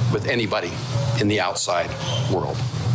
with anybody in the outside world.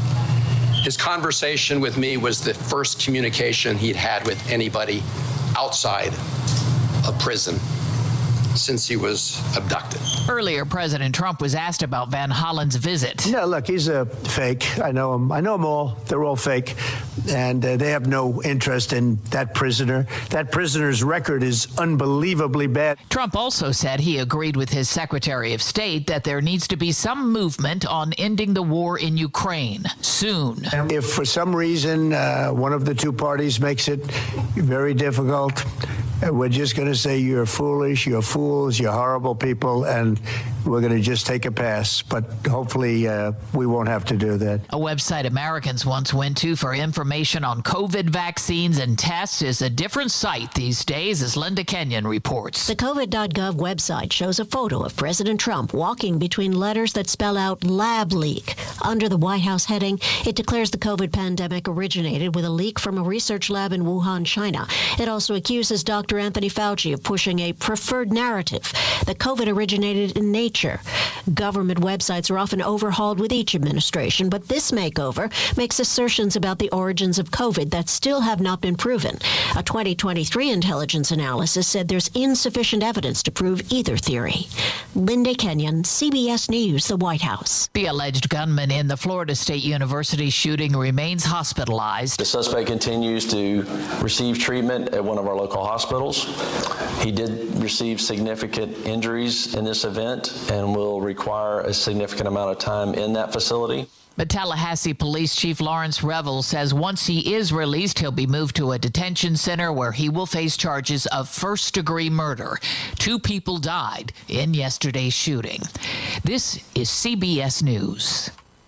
His conversation with me was the first communication he'd had with anybody outside of prison since he was abducted. Earlier, President Trump was asked about Van Hollen's visit. No, look, he's a fake. I know him. I know them all. They're all fake. And they have no interest in that prisoner. That prisoner's record is unbelievably bad. Trump also said he agreed with his Secretary of State that there needs to be some movement on ending the war in Ukraine soon. If for some reason one of the two parties makes it very difficult, we're just going to say you're foolish, you're fools, you're horrible people, and we're going to just take a pass. But hopefully we won't have to do that. A website Americans once went to for information on COVID vaccines and tests is a different site these days, as Linda Kenyon reports. The COVID.gov website shows a photo of President Trump walking between letters that spell out lab leak. Under the White House heading, it declares the COVID pandemic originated with a leak from a research lab in Wuhan, China. It also accuses Dr. Anthony Fauci of pushing a preferred narrative that COVID originated in nature. Government websites are often overhauled with each administration, but this makeover makes assertions about the origins of COVID that still have not been proven. A 2023 intelligence analysis said there's insufficient evidence to prove either theory. Linda Kenyon, CBS News, the White House. The alleged gunman in the Florida State University shooting remains hospitalized. The suspect continues to receive treatment at one of our local hospitals. He did receive significant injuries in this event and will require a significant amount of time in that facility. But Tallahassee Police Chief Lawrence Revel says once he is released, he'll be moved to a detention center where he will face charges of first-degree murder. 2 people died in yesterday's shooting. This is CBS News.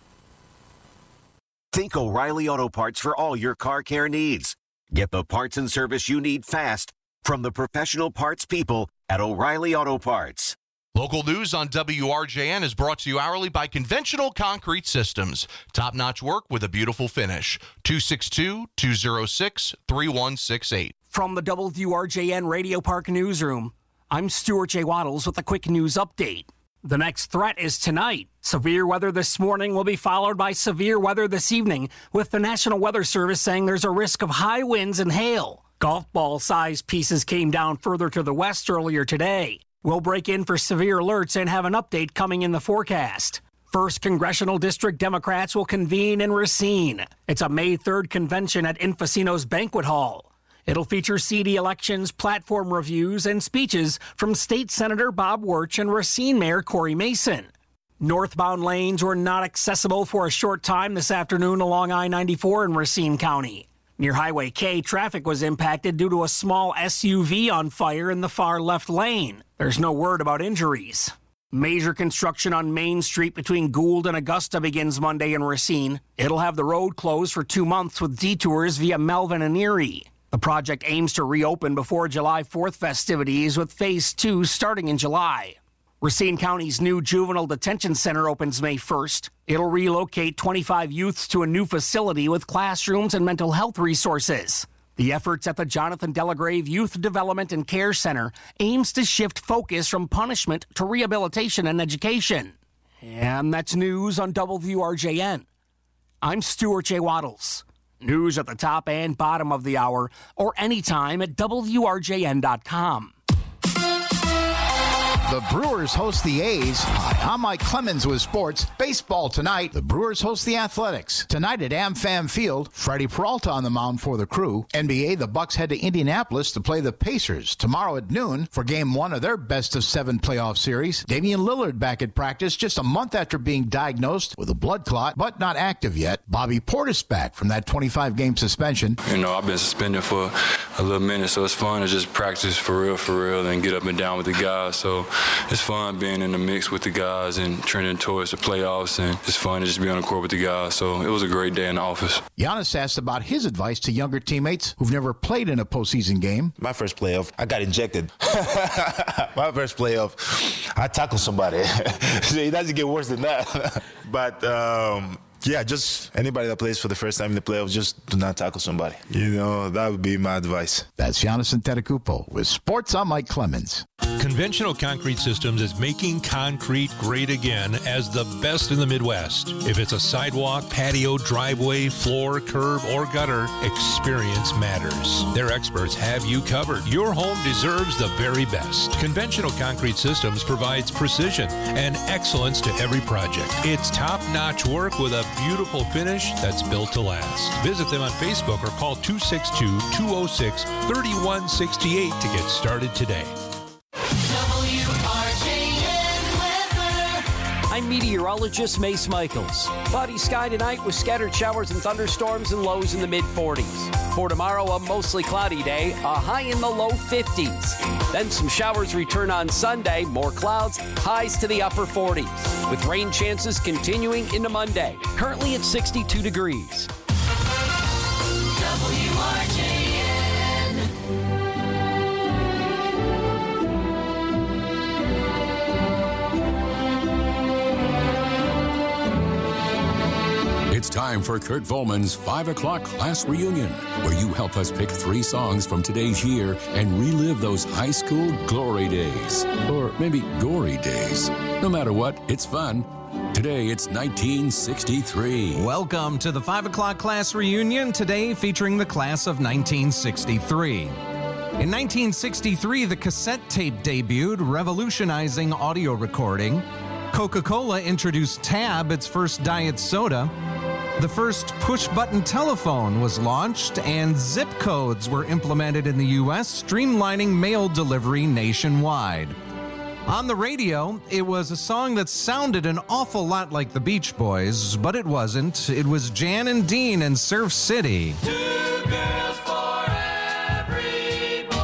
Think O'Reilly Auto Parts for all your car care needs. Get the parts and service you need fast from the professional parts people at O'Reilly Auto Parts. Local news on WRJN is brought to you hourly by Conventional Concrete Systems. Top-notch work with a beautiful finish. 262-206-3168. From the WRJN Radio Park Newsroom, I'm Stuart J. Waddles with a quick news update. The next threat is tonight. Severe weather this morning will be followed by severe weather this evening, with the National Weather Service saying there's a risk of high winds and hail. Golf ball-sized pieces came down further to the west earlier today. We'll break in for severe alerts and have an update coming in the forecast. 1st Congressional District Democrats will convene in Racine. It's a May 3rd convention at Infocino's Banquet Hall. It'll feature CD elections, platform reviews, and speeches from State Senator Bob Wirtz and Racine Mayor Corey Mason. Northbound lanes were not accessible for a short time this afternoon along I-94 in Racine County. Near Highway K, traffic was impacted due to a small SUV on fire in the far left lane. There's no word about injuries. Major construction on Main Street between Gould and Augusta begins Monday in Racine. It'll have the road closed for 2 months with detours via Melvin and Erie. The project aims to reopen before July 4th festivities, with Phase 2 starting in July. Racine County's new juvenile detention center opens May 1st. It'll relocate 25 youths to a new facility with classrooms and mental health resources. The efforts at the Jonathan Delagrave Youth Development and Care Center aims to shift focus from punishment to rehabilitation and education. And that's news on WRJN. I'm Stuart J. Waddles. News at the top and bottom of the hour, or anytime at WRJN.com. The Brewers host the A's. Hi, I'm Mike Clemens with sports. Baseball tonight. The Brewers host the Athletics. Tonight at AmFam Field, Freddie Peralta on the mound for the Crew. NBA, the Bucks head to Indianapolis to play the Pacers. Tomorrow at noon for Game 1 of their best-of-7 playoff series. Damian Lillard back at practice just a month after being diagnosed with a blood clot, but not active yet. Bobby Portis back from that 25-game suspension. You know, I've been suspended for a little minute, so it's fun to just practice for real, and get up and down with the guys. So it's fun being in the mix with the guys and trending towards the playoffs, and it's fun to just be on the court with the guys. So it was a great day in the office. Giannis asked about his advice to younger teammates who've never played in a postseason game. My first playoff, I got injected. My first playoff, I tackled somebody. So it doesn't get worse than that. But yeah, just anybody that plays for the first time in the playoffs, just do not tackle somebody. You know, that would be my advice. That's Giannis Antetokounmpo with Sports. I'm Mike Clemens. Conventional Concrete Systems is making concrete great again as the best in the Midwest. If it's a sidewalk, patio, driveway, floor, curb, or gutter, experience matters. Their experts have you covered. Your home deserves the very best. Conventional Concrete Systems provides precision and excellence to every project. It's top-notch work with a beautiful finish that's built to last. Visit them on Facebook or call 262-206-3168 to get started today. I'm meteorologist Mace Michaels. Cloudy sky tonight with scattered showers and thunderstorms and lows in the mid-40s. For tomorrow, a mostly cloudy day, a high in the low 50s. Then some showers return on Sunday, more clouds, highs to the upper 40s, with rain chances continuing into Monday. Currently at 62 degrees. WRJN. It's time for Kurt Volman's 5 o'clock class reunion, where you help us pick 3 songs from today's year and relive those high school glory days. Or maybe gory days. No matter what, it's fun. Today, it's 1963. Welcome to the 5 o'clock class reunion, today featuring the class of 1963. In 1963, the cassette tape debuted, revolutionizing audio recording. Coca-Cola introduced Tab, its first diet soda. The first push-button telephone was launched, and zip codes were implemented in the U.S., streamlining mail delivery nationwide. On the radio, it was a song that sounded an awful lot like the Beach Boys, but it wasn't. It was Jan and Dean in Surf City. 2 girls for every boy.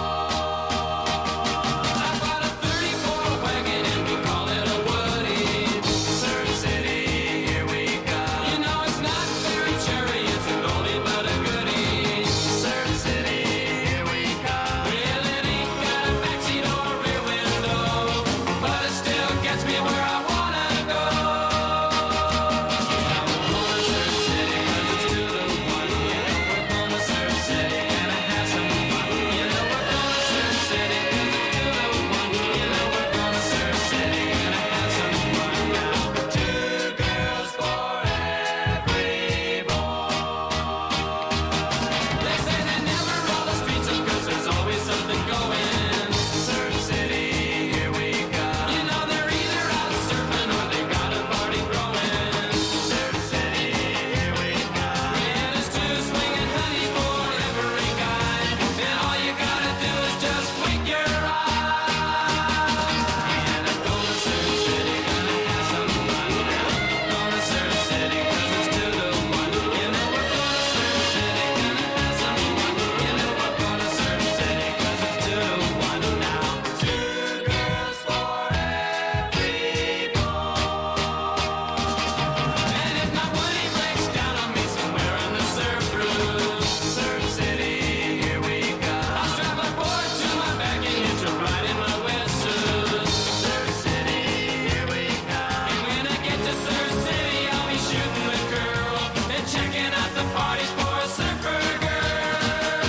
I've got a 34 wagon and we call it a Woody. Surf City, here we go. You know it's not very cherry, it's an oldie but a goodie. Surf City, here we go. Well, it ain't got a backseat or a rear window, but it still gets me where I wanna go. Yeah, we're going to Surf City 'cause it's 2 to 1. Yeah, we're going to Surf City and I have some fun. You know we're going to Surf City 'cause it's 2 to 1. You know we're going to Surf City and I have some fun now. 2 girls for every boy. They say they never roll the streets up 'cause there's always something going. Surf City, here we go. You know they're either out surfing or they got a party growing. Surf City, here we go. Yeah, there's 2 swinging honeys for every guy, and all you gotta do is just wink your eye. And I'm going to Surf City, gonna have some fun now. Going to Surf City 'cause it's 2 to 1. You know we're going to Surf City, gonna have some fun. You know we're going to Surf City 'cause it's 2 to 1 now. 2 girls for every boy. And if my Woody breaks down on me somewhere on the surf route, Surf City, here we go. I'll strap a board to my back and hitch a ride in my wetsuit. Surf City, here we go. And when I get to Surf City, I'll be shooting the girl and checking out the parties for a surfer girl.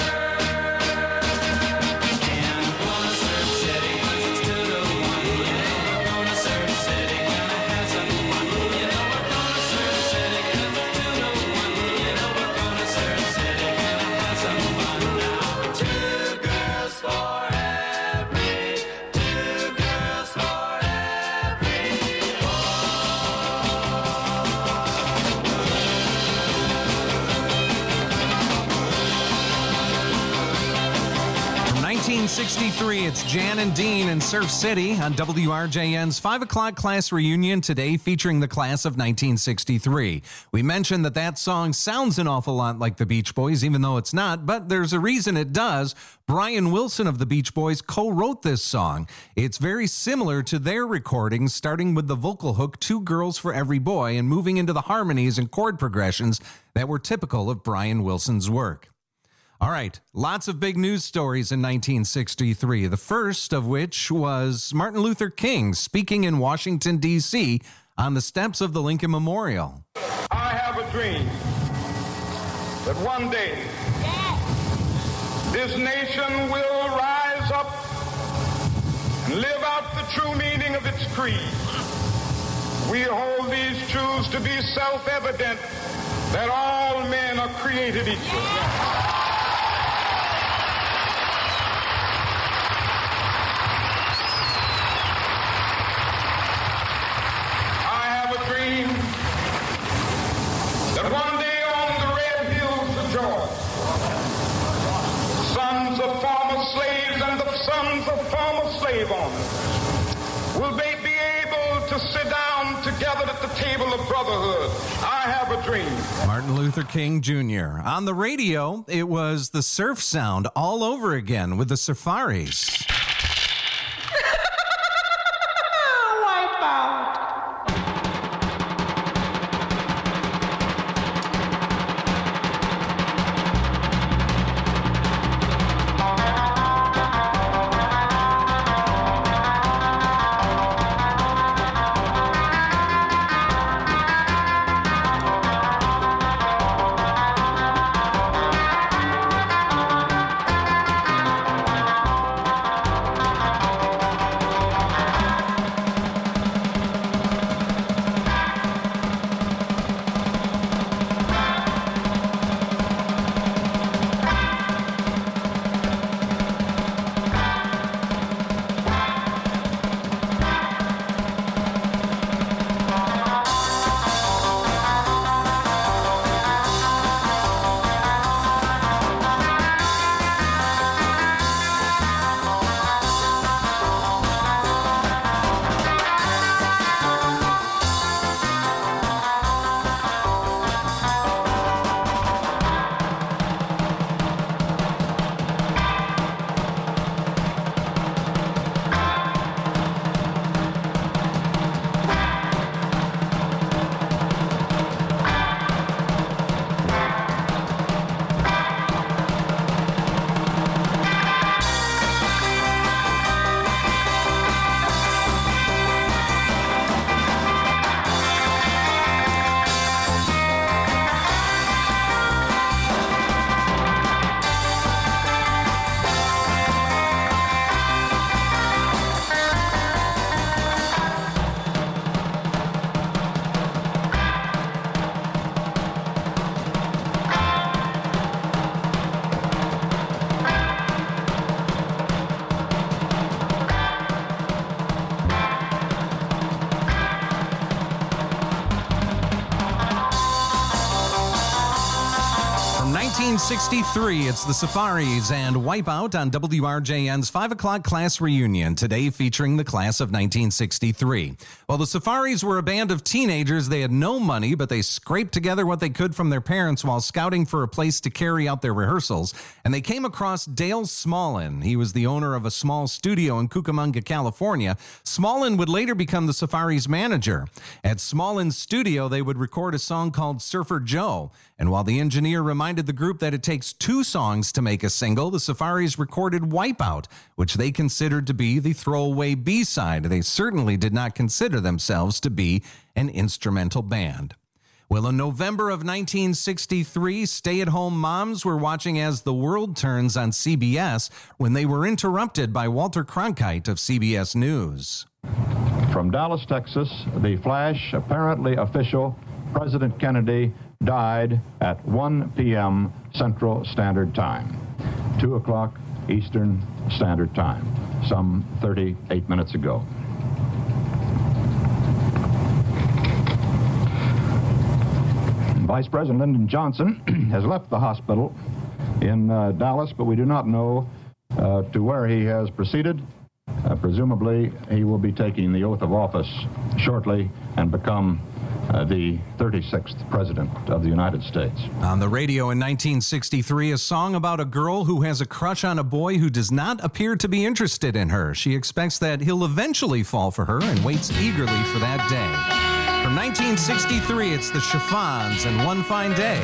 And I'm going to Surf City 'cause it's 2 to 1. Yeah, we're going to Surf City, gonna have some fun. You know we're going to Surf City 'cause it's 2 to 1. You know we're going to Surf City, gonna have some fun now. 2 girls for every, 2 girls for every From 1963, it's Jan and Dean in Surf City on WRJN's 5 o'clock class reunion, today featuring the class of 1963. We mentioned that song sounds an awful lot like the Beach Boys, even though it's not, but there's a reason it does. Brian Wilson of the Beach Boys co-wrote this song. It's very similar to their recordings, starting with the vocal hook, 2 girls for every boy, and moving into the harmonies and chord progressions that were typical of Brian Wilson's work. All right, lots of big news stories in 1963, the first of which was Martin Luther King speaking in Washington, D.C. on the steps of the Lincoln Memorial. I have a dream that one day this nation will rise up live out the true meaning of its creed. We hold these truths to be self-evident, that all men are created equal. I have a dream that one day on the red hills of Georgia, sons of former slaves and the sons of former slave owners will be able to sit down together at the table of brotherhood. I have a dream. Martin Luther King Jr. On the radio, it was the surf sound all over again with the Safaris. Wipe out. From 1963, it's the Safaris and Wipeout on WRJN's 5 o'clock class reunion, today featuring the class of 1963. While the Safaris were a band of teenagers, they had no money, but they scraped together what they could from their parents while scouting for a place to carry out their rehearsals, and they came across Dale Smallin. He was the owner of a small studio in Cucamonga, California. Smallin would later become the Safaris' manager. At Smallin's studio, they would record a song called Surfer Joe, and while the engineer reminded the group that it takes 2 songs to make a single, the Safaris recorded Wipeout, which they considered to be the throwaway B-side. They certainly did not consider themselves to be an instrumental band. Well, in November of 1963, stay-at-home moms were watching As the World Turns on CBS when they were interrupted by Walter Cronkite of CBS News. From Dallas, Texas, the flash, apparently official, President Kennedy died at 1 p.m. Central Standard Time, 2 o'clock Eastern Standard Time, some 38 minutes ago. Vice President Lyndon Johnson has left the hospital in Dallas, but we do not know to where he has proceeded. Presumably, he will be taking the oath of office shortly and become the 36th President of the United States. On the radio in 1963, a song about a girl who has a crush on a boy who does not appear to be interested in her. She expects that he'll eventually fall for her and waits eagerly for that day. From 1963, it's the Chiffons and One Fine Day.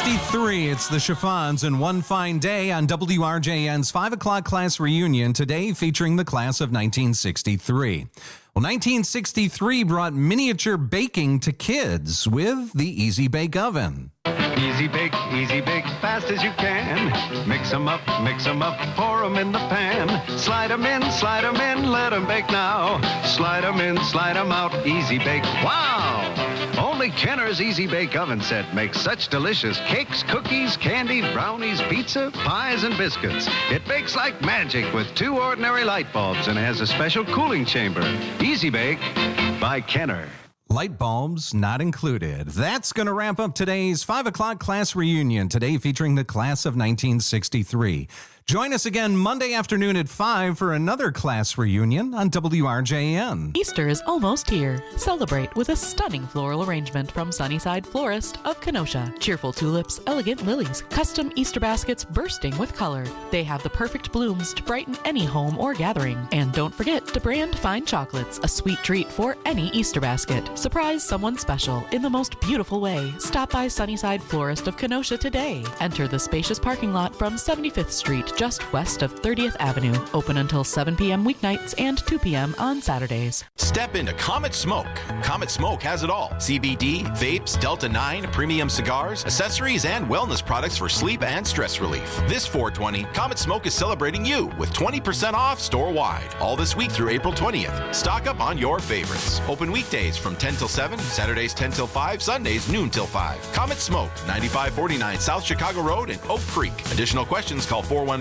1963, it's the Chiffons and One Fine Day on WRJN's 5 o'clock class reunion today featuring the class of 1963. Well, 1963 brought miniature baking to kids with the Easy Bake Oven. Easy bake, fast as you can. Mix 'em up, pour 'em in the pan. Slide 'em in, let 'em bake now. Slide 'em in, slide 'em out, Easy Bake. Wow! Only Kenner's Easy Bake Oven Set makes such delicious cakes, cookies, candy, brownies, pizza, pies, and biscuits. It bakes like magic with 2 ordinary light bulbs and has a special cooling chamber. Easy Bake by Kenner. Light bulbs not included. That's going to wrap up today's 5 o'clock class reunion, today featuring the class of 1963. Join us again Monday afternoon at 5 for another class reunion on WRJN. Easter is almost here. Celebrate with a stunning floral arrangement from Sunnyside Florist of Kenosha. Cheerful tulips, elegant lilies, custom Easter baskets bursting with color. They have the perfect blooms to brighten any home or gathering. And don't forget to brand fine chocolates, a sweet treat for any Easter basket. Surprise someone special in the most beautiful way. Stop by Sunnyside Florist of Kenosha today. Enter the spacious parking lot from 75th Street, just west of 30th Avenue. Open until 7 p.m. weeknights and 2 p.m. on Saturdays. Step into Comet Smoke. Comet Smoke has it all. CBD, vapes, Delta 9, premium cigars, accessories, and wellness products for sleep and stress relief. This 420, Comet Smoke is celebrating you with 20% off store-wide. All this week through April 20th. Stock up on your favorites. Open weekdays from 10 till 7, Saturdays 10 till 5, Sundays noon till 5. Comet Smoke, 9549 South Chicago Road in Oak Creek. Additional questions, call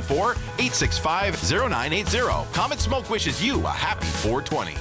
414-865-0980. Comet Smoke wishes you a happy 420.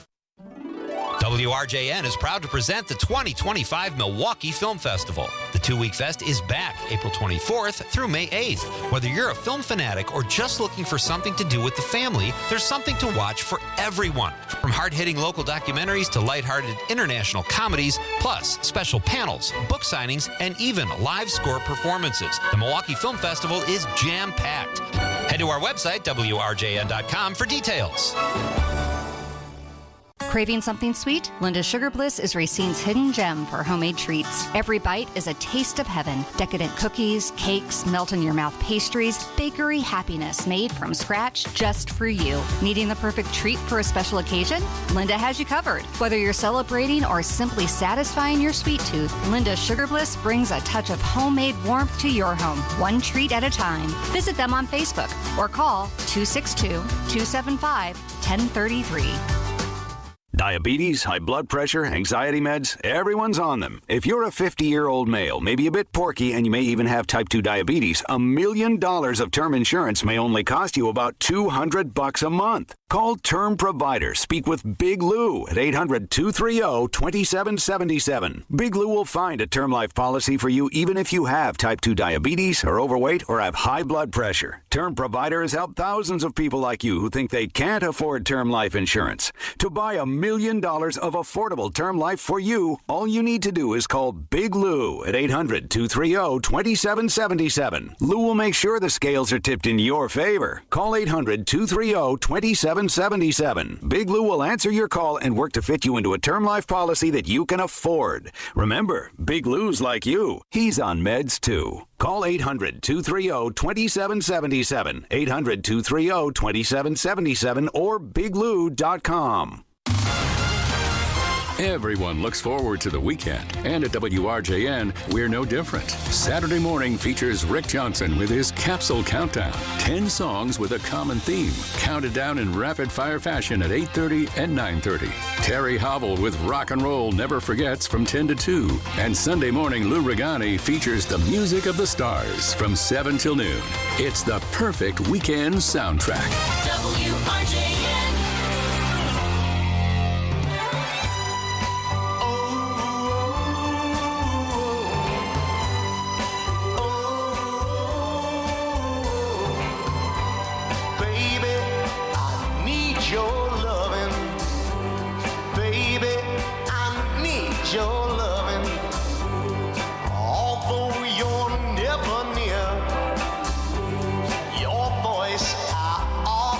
WRJN is proud to present the 2025 Milwaukee Film Festival. The 2-week fest is back April 24th through May 8th. Whether you're a film fanatic or just looking for something to do with the family, there's something to watch for everyone. From hard-hitting local documentaries to lighthearted international comedies, plus special panels, book signings, and even live score performances. The Milwaukee Film Festival is jam-packed. Head to our website, WRJN.com, for details. Craving something sweet? Linda's Sugar Bliss is Racine's hidden gem for homemade treats. Every bite is a taste of heaven. Decadent cookies, cakes, melt-in-your-mouth pastries, bakery happiness made from scratch just for you. Needing the perfect treat for a special occasion? Linda has you covered. Whether you're celebrating or simply satisfying your sweet tooth, Linda's Sugar Bliss brings a touch of homemade warmth to your home, one treat at a time. Visit them on Facebook or call 262-275-1033. Diabetes, high blood pressure, anxiety meds, everyone's on them. If you're a 50-year-old male, maybe a bit porky, and you may even have type 2 diabetes, $1 million of term insurance may only cost you about $200 a month. Call Term Provider. Speak with Big Lou at 800-230-2777. Big Lou will find a term life policy for you even if you have type 2 diabetes, are overweight, or have high blood pressure. Term Provider has helped thousands of people like you who think they can't afford term life insurance. To buy $1 million of affordable term life for you, all you need to do is call Big Lou at 800-230-2777. Lou will make sure the scales are tipped in your favor. Call 800-230-2777. Big Lou will answer your call and work to fit you into a term life policy that you can afford. Remember, Big Lou's like you. He's on meds too. Call 800-230-2777, 800-230-2777, or biglou.com. Everyone looks forward to the weekend, and at WRJN, we're no different. Saturday morning features Rick Johnson with his Capsule Countdown. 10 songs with a common theme, counted down in rapid-fire fashion at 8:30 and 9:30. Terry Hobble with Rock and Roll Never Forgets from 10 to 2. And Sunday morning, Lou Regani features the music of the stars from 7 till noon. It's the perfect weekend soundtrack. WRJN. Your voice I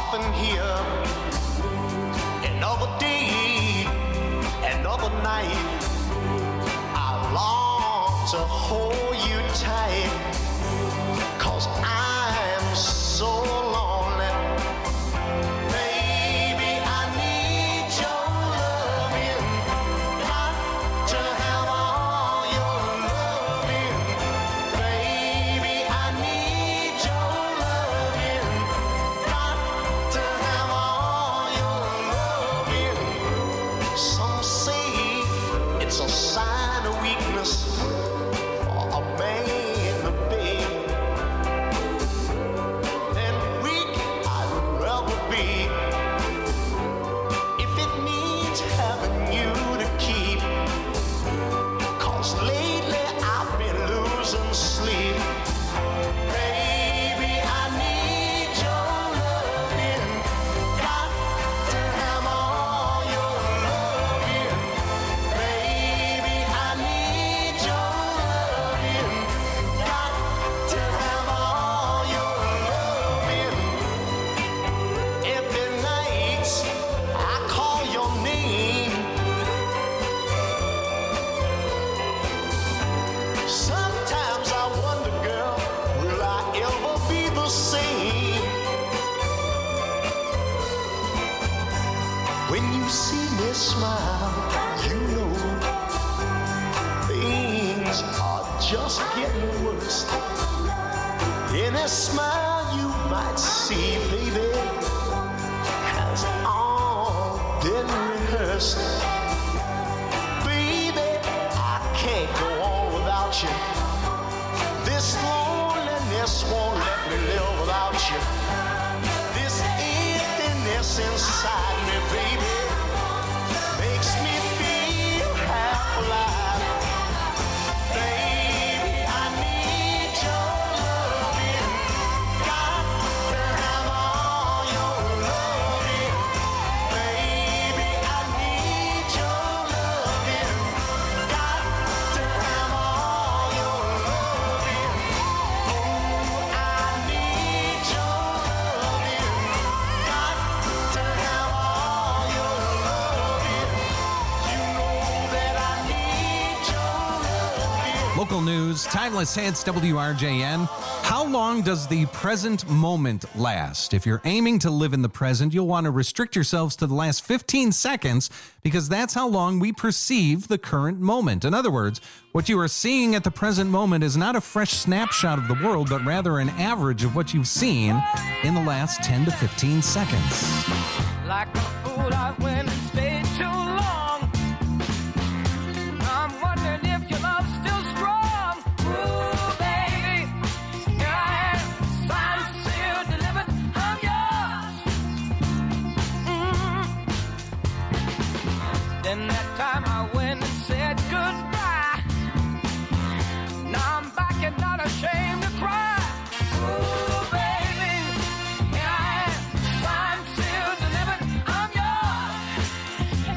smile, you know things are just getting worse. Any smile you might see, baby, has all been rehearsed. Baby, I can't go on without you. This loneliness won't let me live without you. This emptiness inside me, baby, makes me feel half alive. Baby, I need your loving. Got to have all your loving. Baby, I need your loving. Got to have all your loving. Oh, I need your loving. Got to have all your loving. You know that I need your loving. Local news, timeless hits, WRJN. How long does the present moment last? If you're aiming to live in the present, you'll want to restrict yourselves to the last 15 seconds because that's how long we perceive the current moment. In other words, what you are seeing at the present moment is not a fresh snapshot of the world, but rather an average of what you've seen in the last 10 to 15 seconds. Like a fool, I went and stayed too long. I'm wondering if your love's still strong. Ooh, baby, here I am, signed, sealed, delivered, I'm yours. Then that time I went and said goodbye. Now I'm back and not ashamed to cry. Ooh, baby, here I am, signed, sealed, delivered, I'm yours.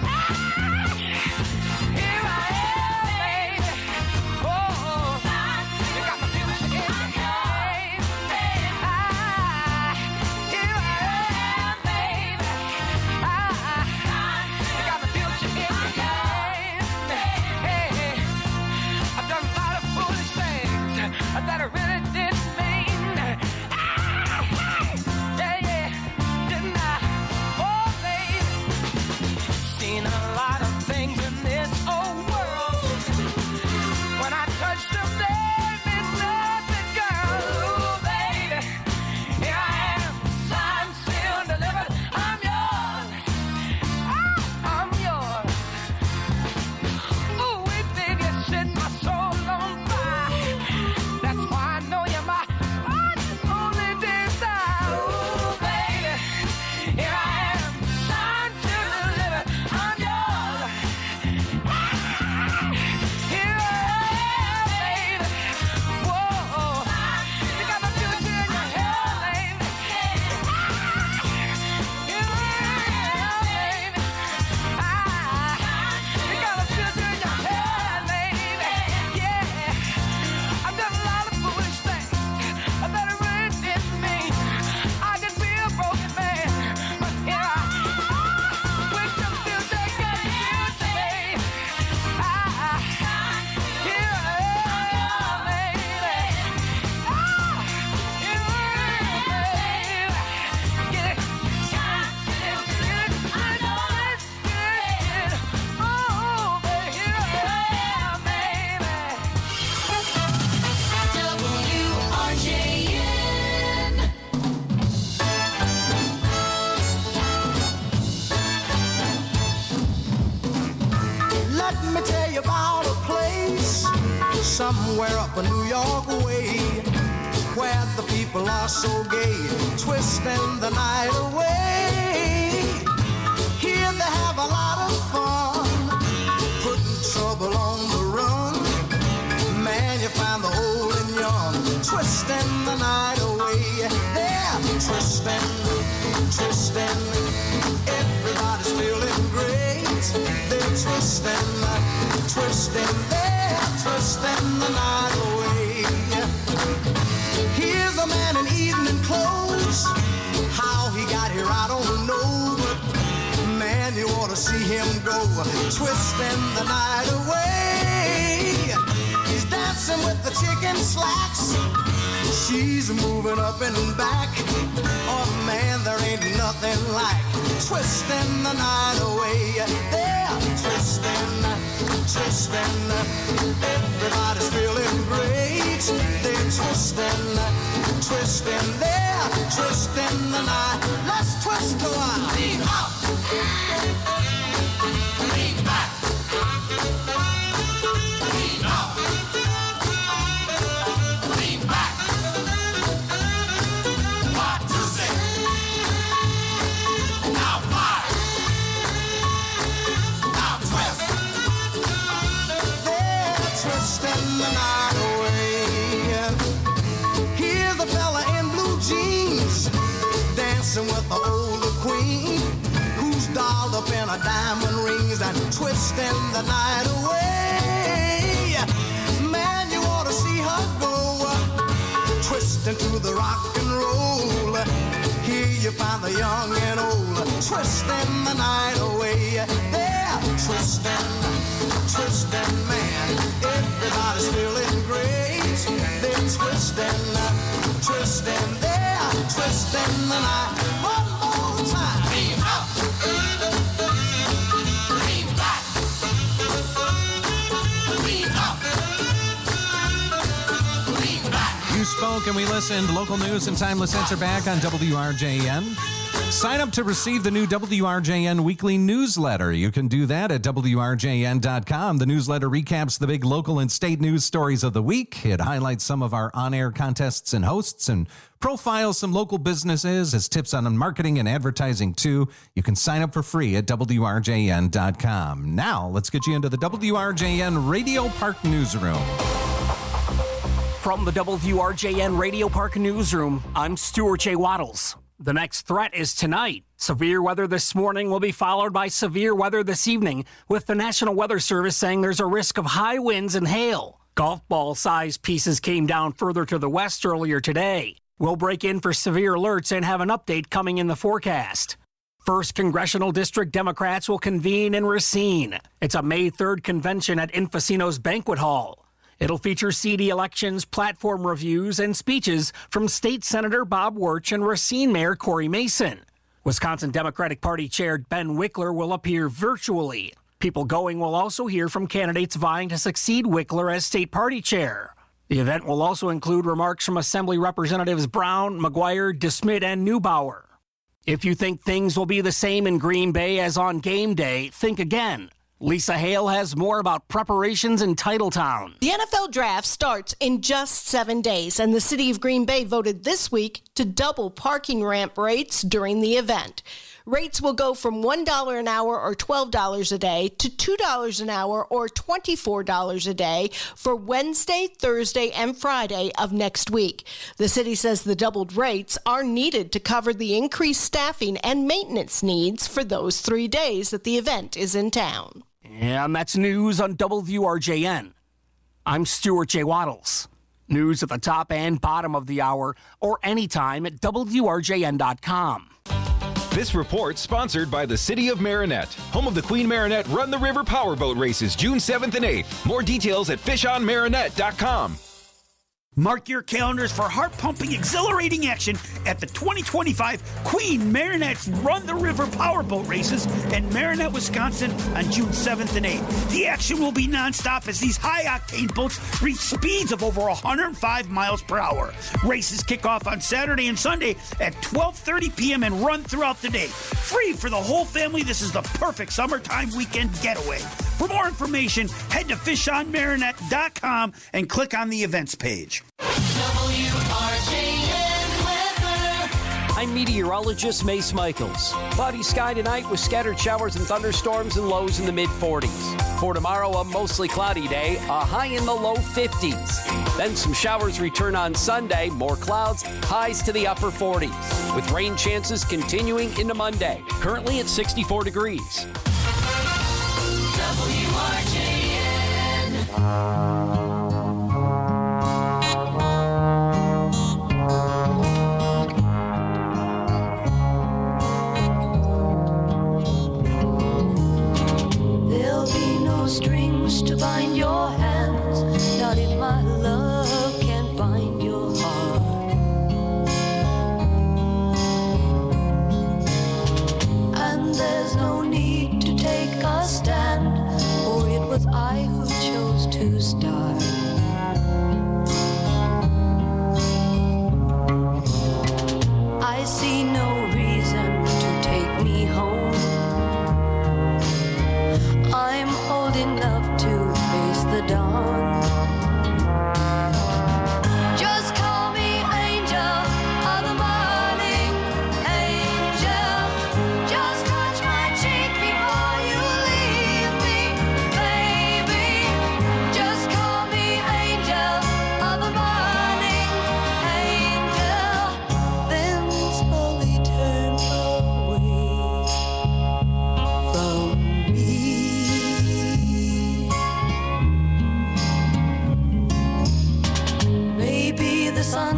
Here I am, baby. Oh, you got my future in your hand. Here I am, baby. You got my future in your hand. Hey, I've done a lot of foolish things that I really didn't mean. Yeah, didn't I? Oh, baby, seen a lot of things in this old world. When I touched them, there meant nothing, girl. Ooh, baby, here I am, signed, sealed, delivered, I'm yours. I'm yours. Ooh, baby, you set my soul on fire. That's why I know you're my only desire. Ooh, baby, here I am, signed, sealed, delivered, I'm yours. Here I am, baby. Whoa, you got my future in your hand, baby. Here I am, baby. You got my future in your hand, baby. Yeah, I've done a lot of foolish things that I really didn't mean. I could be a broken man, but here I am. With your future, got your future, baby. Here I am, baby. Here I am, baby. Get it, I know it's good. Oh, baby, here I am, baby. Let me tell you about a place somewhere up in New York way, where the people are so gay, twisting the night away. Here they have a lot of fun, putting trouble on the run. Man, you find the old and young, twisting the night away. They're twisting, twisting. Everybody's feeling great. They're twisting, twisting. They're twisting the night away. Here's a man in evening clothes. How he got here, I don't know. But man, you ought to see him go, twisting the night away. He's dancing with the chicken slacks. She's moving up and back. Oh man, there ain't nothing like twisting the night away. They're twisting, twisting. Everybody's feeling great. They're twisting, twisting. They're twisting the night. Let's twist a while. Lean up. Lean back. Lean up. Lean back. 1, 2, 6. Now 5. Now twist. They're twisting the night away. Here's a fella in blue jeans dancing with the older queen, who's dolled up in her diamond rings and twisting the night away. Man, you ought to see her go, twisting to the rock and roll. Here you find the young and old, twisting the night away. They're twisting, twisting, man. Everybody's feeling great. They're twisting, twisting. They're twisting the night. One more time. Lean up. Lean back. Lean up. Lean back. You spoke and we listened. Local news and timeless hits are back on WRJN. Sign up to receive the new WRJN weekly newsletter. You can do that at WRJN.com. The newsletter recaps the big local and state news stories of the week. It highlights some of our on-air contests and hosts and profiles some local businesses as tips on marketing and advertising, too. You can sign up for free at WRJN.com. Now, let's get you into the WRJN Radio Park Newsroom. From the WRJN Radio Park Newsroom, I'm Stuart J. Waddles. The next threat is tonight. Severe weather this morning will be followed by severe weather this evening, with the National Weather Service saying there's a risk of high winds and hail. Golf ball-sized pieces came down further to the west earlier today. We'll break in for severe alerts and have an update coming in the forecast. First Congressional District Democrats will convene in Racine. It's a May 3rd convention at Infocino's Banquet Hall. It'll feature CD elections, platform reviews, and speeches from State Senator Bob Wirtz and Racine Mayor Corey Mason. Wisconsin Democratic Party Chair Ben Wickler will appear virtually. People going will also hear from candidates vying to succeed Wickler as state party chair. The event will also include remarks from Assembly Representatives Brown, McGuire, DeSmit, and Neubauer. If you think things will be the same in Green Bay as on game day, think again. Lisa Hale has more about preparations in Titletown. The NFL draft starts in just 7 days, and the city of Green Bay voted this week to double parking ramp rates during the event. Rates will go from $1 an hour or $12 a day to $2 an hour or $24 a day for Wednesday, Thursday, and Friday of next week. The city says the doubled rates are needed to cover the increased staffing and maintenance needs for those 3 days that the event is in town. And that's news on WRJN. I'm Stuart J. Waddles. News at the top and bottom of the hour or anytime at WRJN.com. This report sponsored by the City of Marinette, home of the Queen Marinette Run the River Powerboat Races June 7th and 8th. More details at fishonmarinette.com. Mark your calendars for heart-pumping, exhilarating action at the 2025 Queen Marinette's Run the River Powerboat Races in Marinette, Wisconsin on June 7th and 8th. The action will be nonstop as these high-octane boats reach speeds of over 105 miles per hour. Races kick off on Saturday and Sunday at 12:30 p.m. and run throughout the day. Free for the whole family, this is the perfect summertime weekend getaway. For more information, head to fishonmarinette.com and click on the events page. I'm meteorologist Mace Michaels. Cloudy sky tonight with scattered showers and thunderstorms and lows in the mid-40s. For tomorrow, a mostly cloudy day, a high in the low 50s. Then some showers return on Sunday, more clouds, highs to the upper 40s. With rain chances continuing into Monday. Currently at 64 degrees. There'll be no strings to bind your hands, not if my love can't bind your heart. And there's no need to take a stand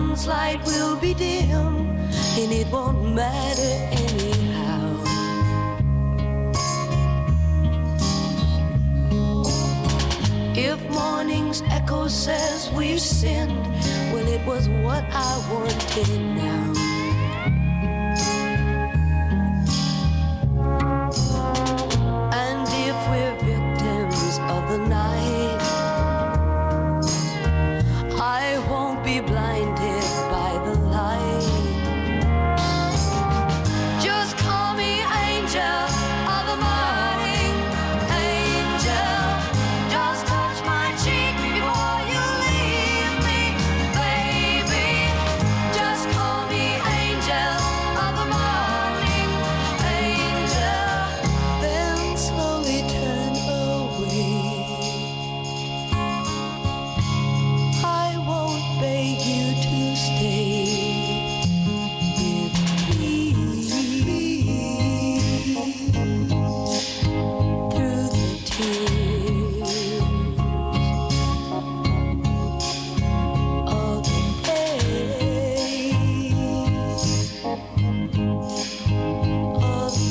sun's light will be dim, and it won't matter anyhow. If morning's echo says we've sinned, well, it was what I wanted now. And if we're victims of the night, I won't be blinded by the light. Just call me angel of the morning, angel. Just touch my cheek before you leave me, baby. Just call me angel of the morning, angel. Then slowly turn away. I won't beg you to stay with me through the tears of the days of the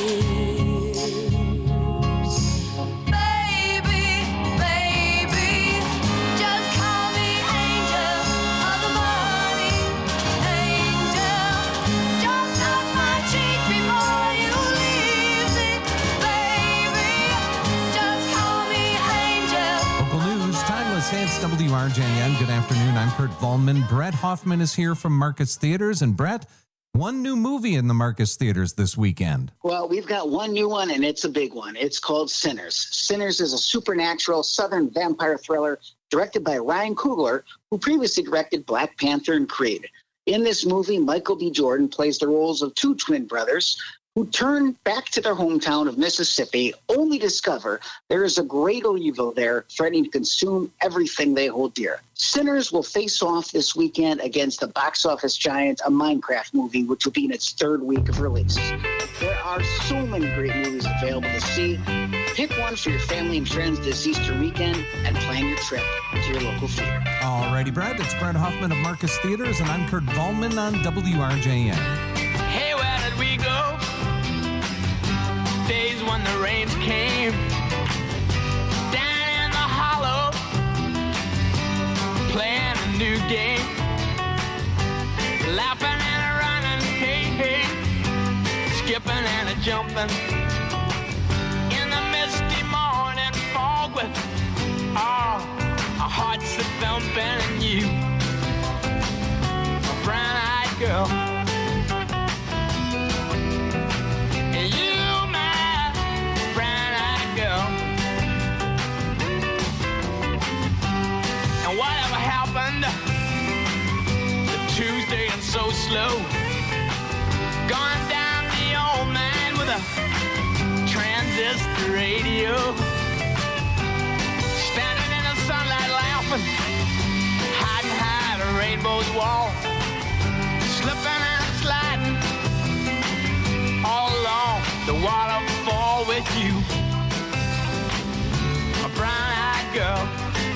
years. Baby, baby, just call me angel of the morning, angel. Just touch my cheek before you leave me, baby. Just call me angel. Local news, timeless hits, WRJN. Good afternoon. I'm Kurt Volman. Brett Hoffman is here from Marcus Theaters. And Brett, one new movie in the Marcus Theaters this weekend. Well, we've got one new one, and it's a big one. It's called Sinners. Sinners is a supernatural Southern vampire thriller directed by Ryan Coogler, who previously directed Black Panther and Creed. In this movie, Michael B. Jordan plays the roles of two twin brothers who turn back to their hometown of Mississippi, only to discover there is a greater evil there threatening to consume everything they hold dear. Sinners will face off this weekend against the box office giant, a Minecraft movie, which will be in its third week of release. There are so many great movies available to see. Pick one for your family and friends this Easter weekend and plan your trip to your local theater. Alrighty, Brett. It's Brett Hoffman of Marcus Theaters, and I'm Kurt Volman on WRJN. Hey, where did we go? Days when the rains came down in the hollow, playing a new game, laughing and a running, hey, hey, skipping and a jumping in the misty morning fog with our hearts a thumping, and you, a brown-eyed girl. Whatever happened to Tuesday and so slow, gone down the old man with a transistor radio, standing in the sunlight laughing, hiding behind a rainbow's wall, slipping and sliding all along the waterfall with you, a brown-eyed girl.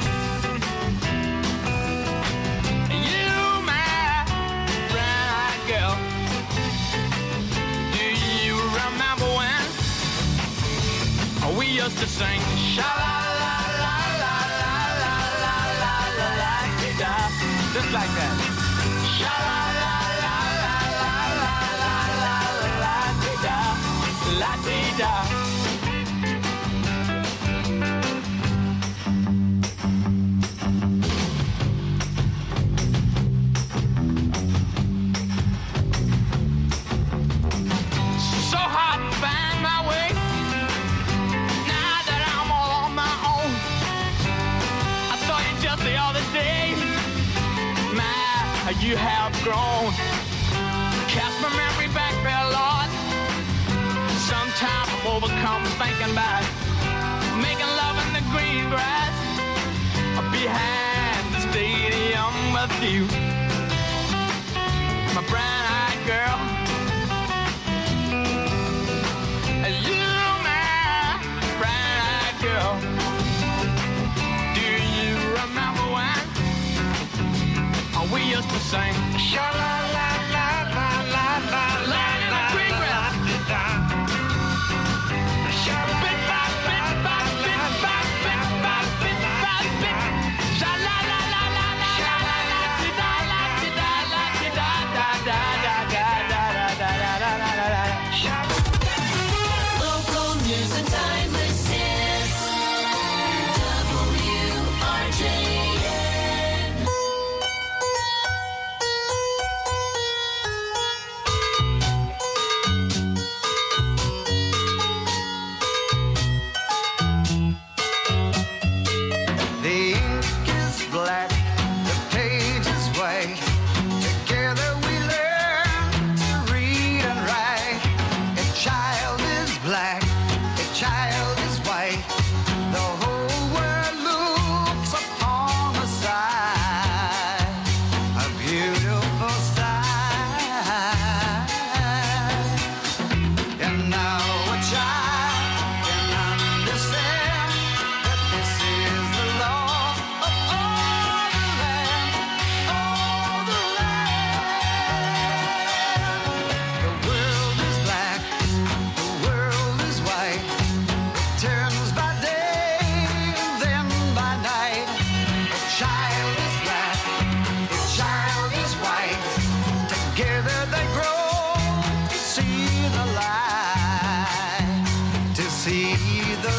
We used to sing sha-la-la-la-la-la-la-la-la-la-la-la-la, just like that. Sha-la-la-la-la-la-la-la-la-la-la-la-la. So hard to find my way. Now that I'm all on my own, I saw you just the other day. My, how you have grown. Cast my memory back there, Lord. Sometimes I'm overcome thinking about making love in the green grass behind the stadium with you, my brown-eyed girl. You, my brown-eyed girl. Do you remember when we used to sang sha la la la la la la la la la la da. Sha la la la la la la la la. Sha la la la la la la la da la da la da da da da da da da da da da. Local news and timeless hits. WRJN. The ink is black, the page is white. Together we learn to read and write. A child is black, a child is white. The whole world looks upon a sight, a beautiful sight. And now a child can understand that this is the law of all the land, all the land. The world is black, the world is white. It turns by day and then by night. A child is black, a child is white. Together they grow to see the light, to see the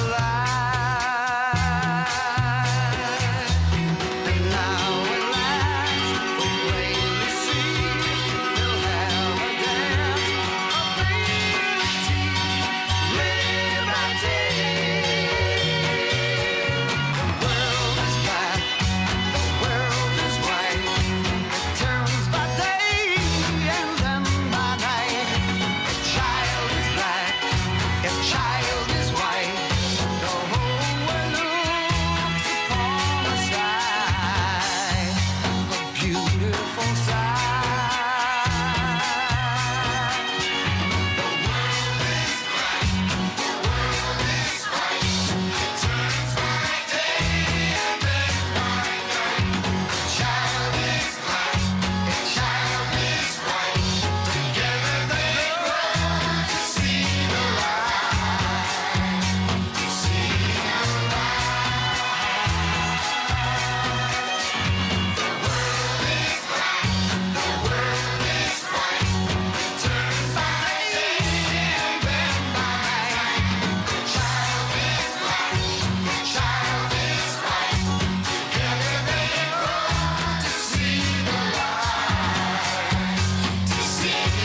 light. And now at last we plainly see they'll have a dance of liberty, liberty. The world is black, the world is white. It turns by day and then by night. A child is black, a child is white. The whole world looks upon a sight, a beautiful sight. The world is black, the world is white. It turns by day and then by night. A child is black, a child is white. Together they grow to see the light, to see the light. The world is black, the world is white. It turns by day and then by night. A child is black, a child is white. Together they grow to see the light, to see the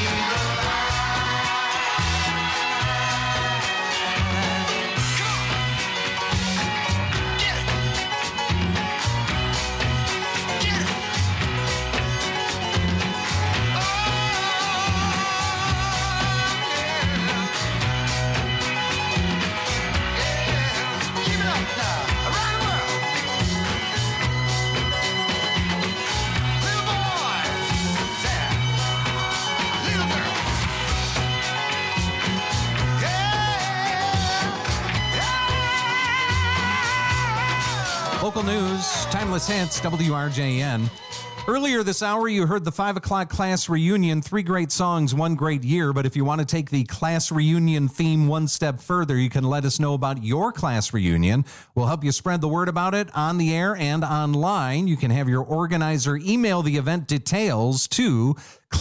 Local news, timeless hits, WRJN. Earlier this hour, you heard the 5 o'clock class reunion, 3 great songs, 1 great year. But if you want to take the class reunion theme one step further, you can let us know about your class reunion. We'll help you spread the word about it on the air and online. You can have your organizer email the event details to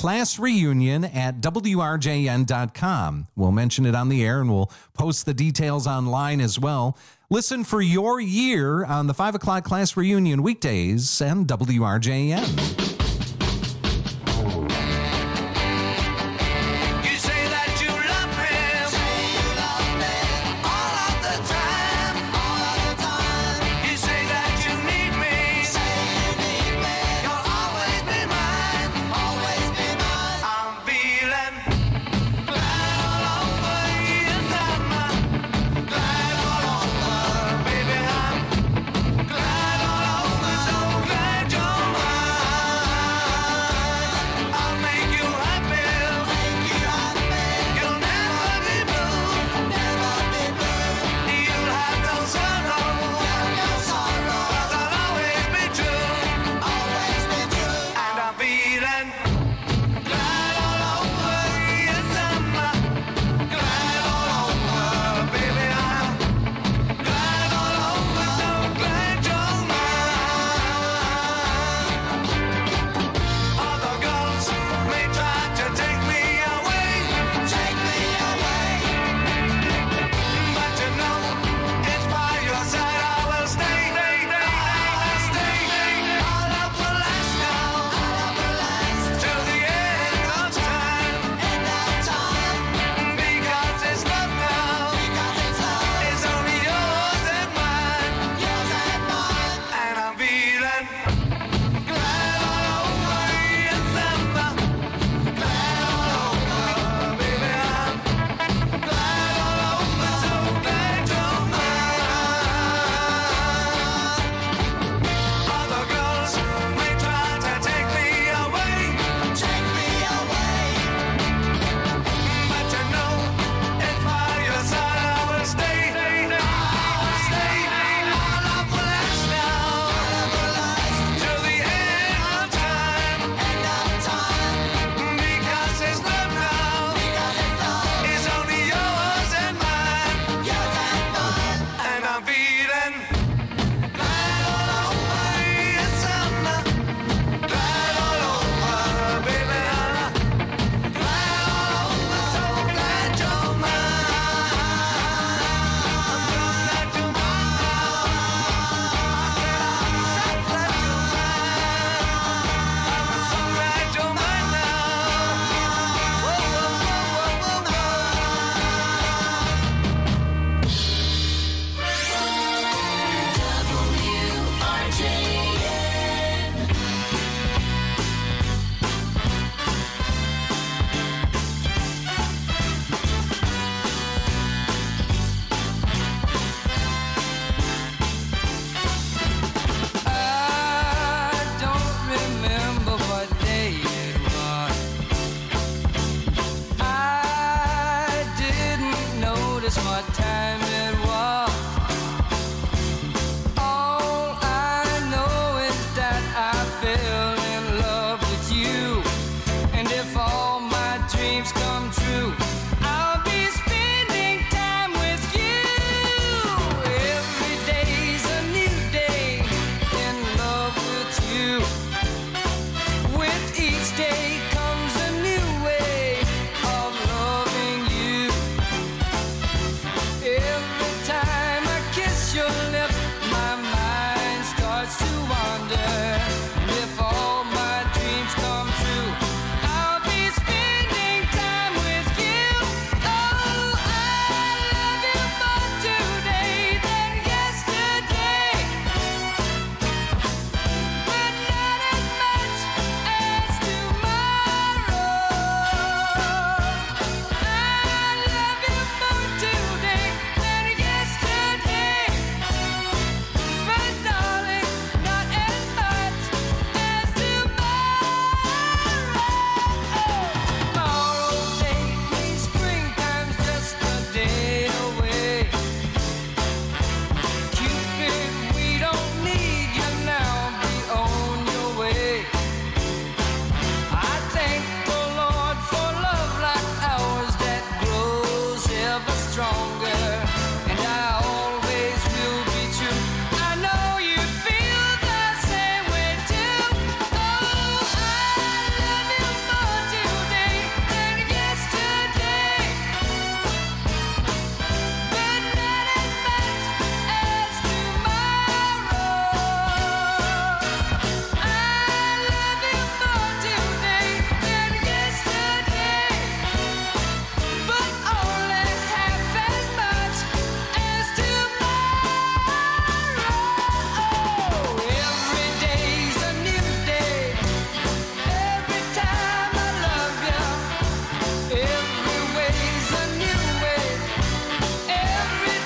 classreunion@wrjn.com. We'll mention it on the air and we'll post the details online as well. Listen for your year on the 5 o'clock class reunion weekdays and WRJN. You say that you love him, all of the time, You say that you need me, you'll always be mine, I'm feeling glad all over inside my, glad all over, baby, I'm glad all over, so glad you're mine.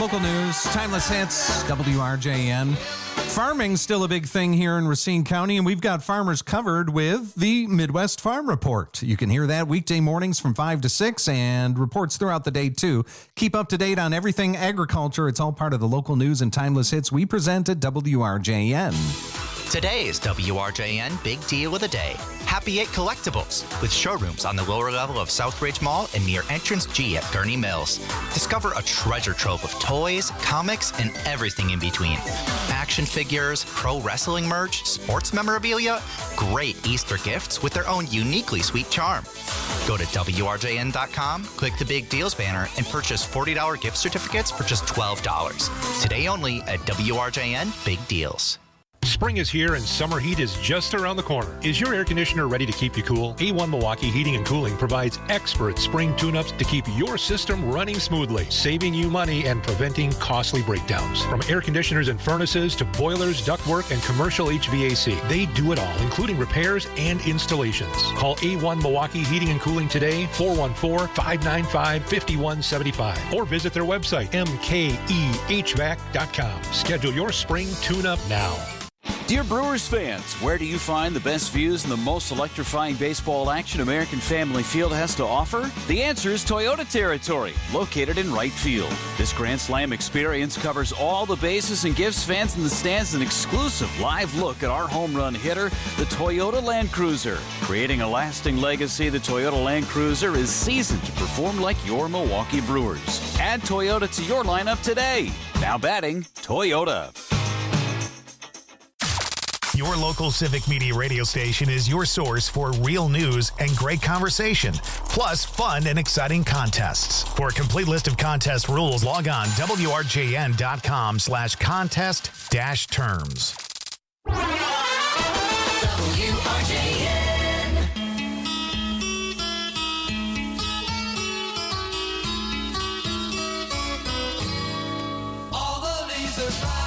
Local news, timeless hits, WRJN. Farming's still a big thing here in Racine County, and we've got farmers covered with the Midwest Farm Report. You can hear that weekday mornings from 5 to 6 and reports throughout the day, too. Keep up to date on everything agriculture. It's all part of the local news and timeless hits we present at WRJN. Today's WRJN Big Deal of the Day. Happy 8 Collectibles, with showrooms on the lower level of Southbridge Mall and near Entrance G at Gurney Mills. Discover a treasure trove of toys, comics, and everything in between. Action figures, pro wrestling merch, sports memorabilia, great Easter gifts with their own uniquely sweet charm. Go to WRJN.com, click the Big Deals banner, and purchase $40 gift certificates for just $12. Today only at WRJN Big Deals. Spring is here and summer heat is just around the corner. Is your air conditioner ready to keep you cool? A1 Milwaukee Heating and Cooling provides expert spring tune-ups to keep your system running smoothly, saving you money and preventing costly breakdowns. From air conditioners and furnaces to boilers, ductwork, and commercial HVAC, they do it all, including repairs and installations. Call A1 Milwaukee Heating and Cooling today, 414-595-5175, or visit their website, mkehvac.com. Schedule your spring tune-up now. Dear Brewers fans, where do you find the best views and the most electrifying baseball action American Family Field has to offer? The answer is Toyota Territory, located in right field. This Grand Slam experience covers all the bases and gives fans in the stands an exclusive live look at our home run hitter, the Toyota Land Cruiser. Creating a lasting legacy, the Toyota Land Cruiser is seasoned to perform like your Milwaukee Brewers. Add Toyota to your lineup today. Now batting, Toyota. Your local Civic Media radio station is your source for real news and great conversation, plus fun and exciting contests. For a complete list of contest rules, log on WRJN.com/contest-terms. All the leaves are brown.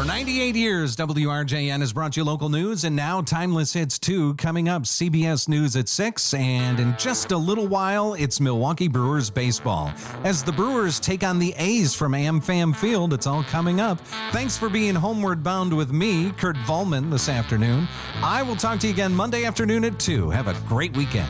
For 98 years, WRJN has brought you local news, and now Timeless Hits 2 coming up. CBS News at 6, and in just a little while, it's Milwaukee Brewers baseball. As the Brewers take on the A's from AmFam Field, it's all coming up. Thanks for being homeward bound with me, Kurt Volman, this afternoon. I will talk to you again Monday afternoon at 2. Have a great weekend.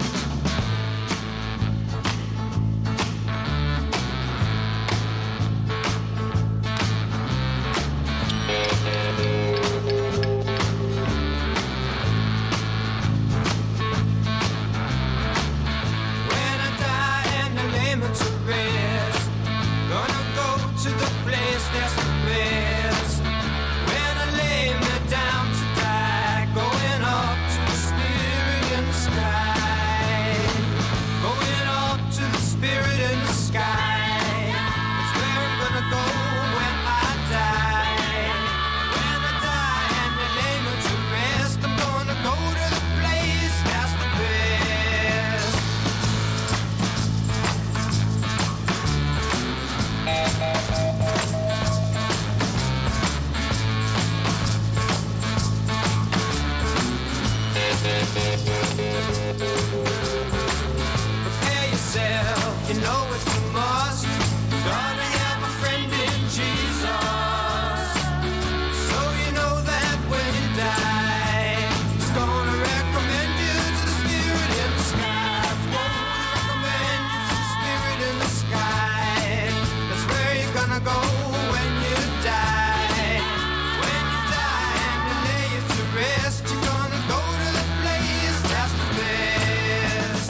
Prepare yourself, you know it's a must. Gonna have a friend in Jesus. So you know that when you die, He's gonna recommend you to the Spirit in the sky. He's gonna recommend you to the Spirit in the sky. That's where you're gonna go when you die. When you die and you lay you to rest, you're gonna go to the place that's the best.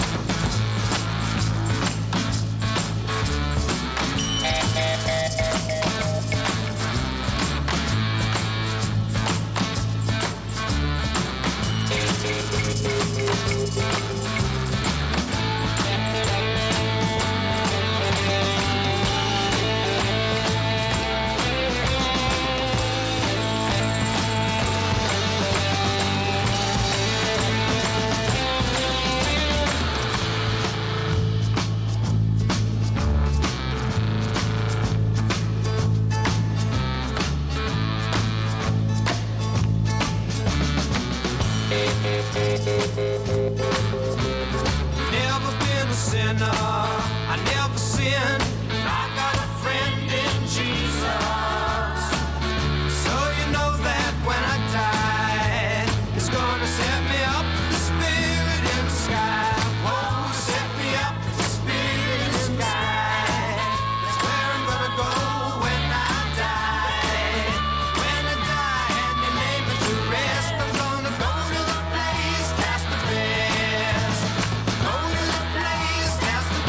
Never been a sinner, I never sinned. I got a friend in Jesus. So you know that when I die, He's gonna set me up with the Spirit in the sky. Oh, set me up with the Spirit in the sky. That's where I'm gonna go when I die. When I die and you lay me to rest, I'm gonna go to the place that's the best. Go to the place that's the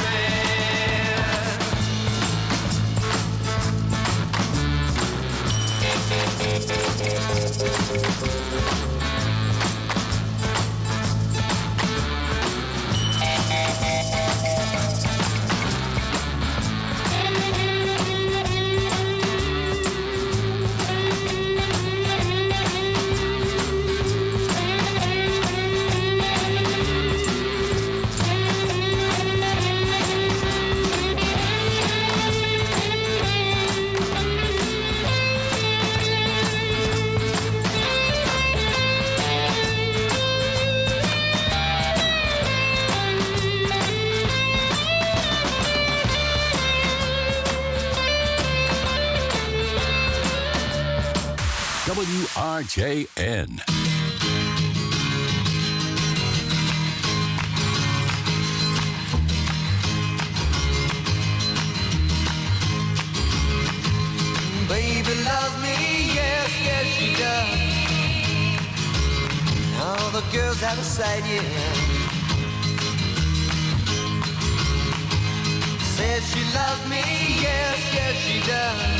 WRJN. Baby loves me, yes, yes she does. All the girls have a side, yeah. Said she loves me, yes, yes she does.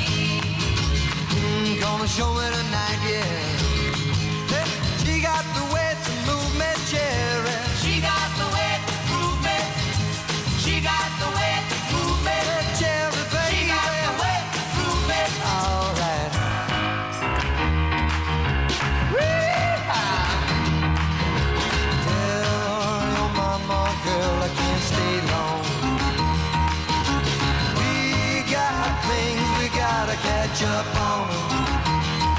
Gonna show me tonight, yeah. Hey, she got the way to move me, cherry. She got the way to move me. She got the way to move me, cherry, baby. She got the way to move me. All right. Tell your mama, girl, I can't stay long. We got things we gotta catch up on.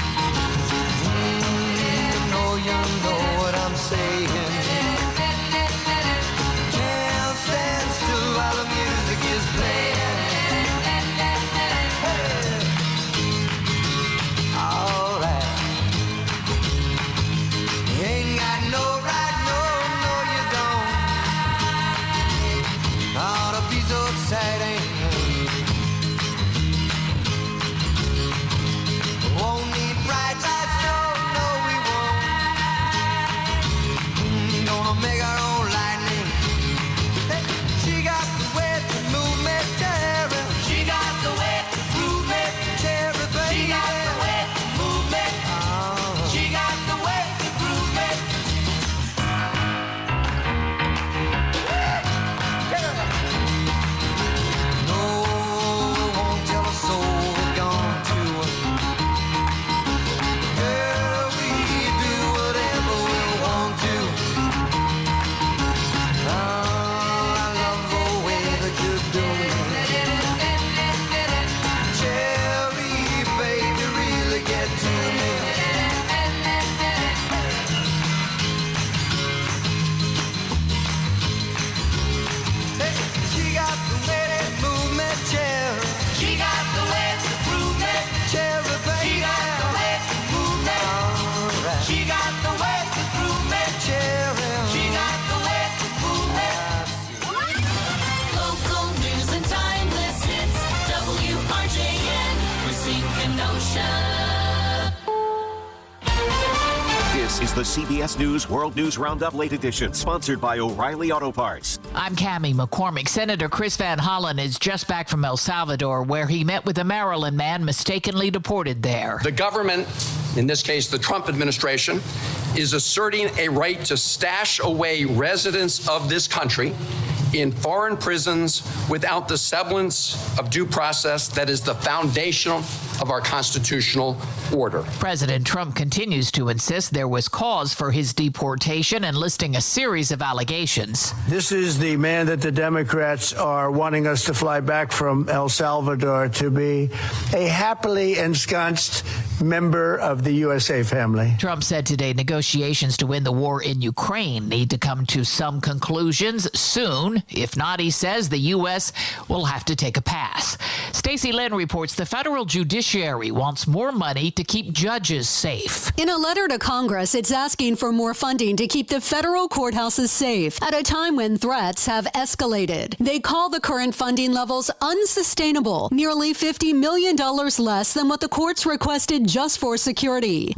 This is the CBS News World News Roundup Late Edition, sponsored by O'Reilly Auto Parts. I'm Cammie McCormick. Senator Chris Van Hollen is just back from El Salvador, where he met with a Maryland man mistakenly deported there. The government, in this case the Trump administration, is asserting a right to stash away residents of this country in foreign prisons without the semblance of due process that is the foundation of our constitutional order. President Trump continues to insist there was cause for his deportation and listing a series of allegations. This is the man that the Democrats are wanting us to fly back from El Salvador to be a happily ensconced member of the USA family. Trump said today negotiations to win the war in Ukraine need to come to some conclusions soon. If not, he says the U.S. will have to take a pass. Stacey Lynn reports the federal judiciary wants more money to keep judges safe. In a letter to Congress, it's asking for more funding to keep the federal courthouses safe at a time when threats have escalated. They call the current funding levels unsustainable, nearly $50 million less than what the courts requested just for security.